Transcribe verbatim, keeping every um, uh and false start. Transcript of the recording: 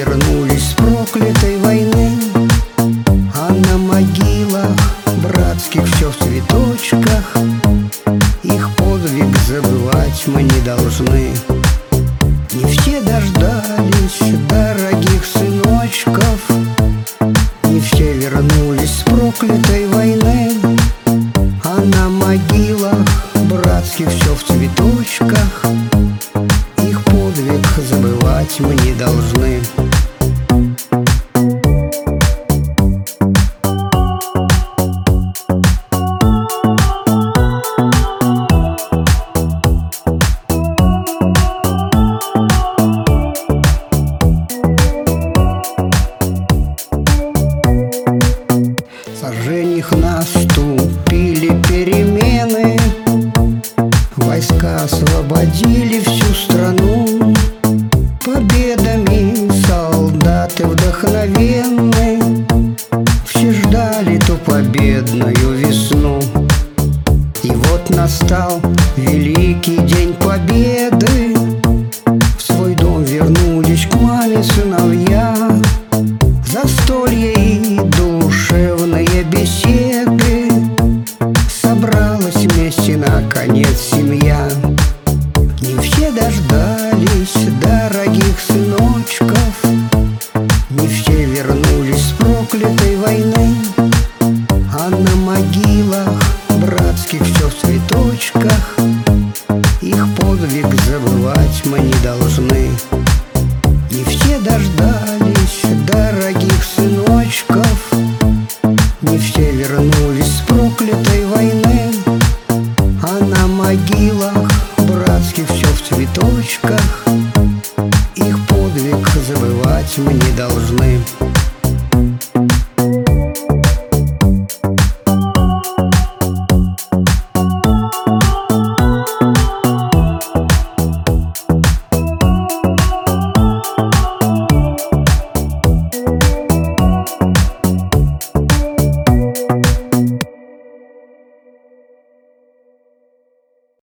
вернулись с проклятой войны, а на могилах братских все в цветочках. Их подвиг забывать мы не должны. Не все дождались дорогих сыночков, не все вернулись с проклятой войны, а на могилах братских все в цветочках. Их подвиг забывать мы не должны. Сожжениях наступили перемены, войска освободили всю страну. Победами солдаты вдохновенны, все ждали ту победную весну. И вот настал великий день победы, в свой дом вернулись к маме сыновья. Застолье и душевные беседы, собралась вместе наконец семья. Не все дождались дорогих сыночков, не все вернулись с проклятой войны, а на могилах братских все в цветочках. Их подвиг забывать мы не должны. Не все дождались дорогих сыночков, не все вернулись с проклятой войны, а на могилах братских все в цветочках. Их подвиг забывать мы не должны.